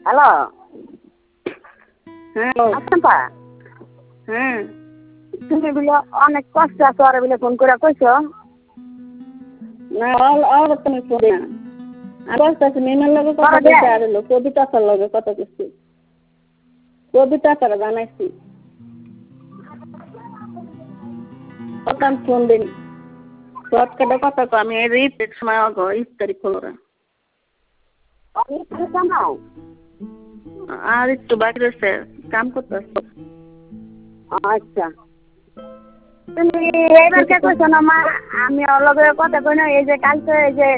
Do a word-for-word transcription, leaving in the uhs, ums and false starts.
hello হ্যাঁ আচ্ছা হ্যাঁ তুমি বলে অনেক কষ্ট আছে ওরা বলে ফোন করে কইছো না আর তুমি ফোন না আর বলতেছি মেমের লগে কথা বলতে আর হলো কবিতা তার লগে কথা কইছি কবিতা তার জানাইছি কথা ফোন দিন সব কটা কথা কো আমি এই রিট সময় আগো ইফতারি খোলরা আমি কি জানাও আর একটু বাকি রয়েছে কাম করতেছি আচ্ছা তুমি এইবার কে কইছো না মা আমি ওর লগে কথা কই না এই যে কালকে এই যে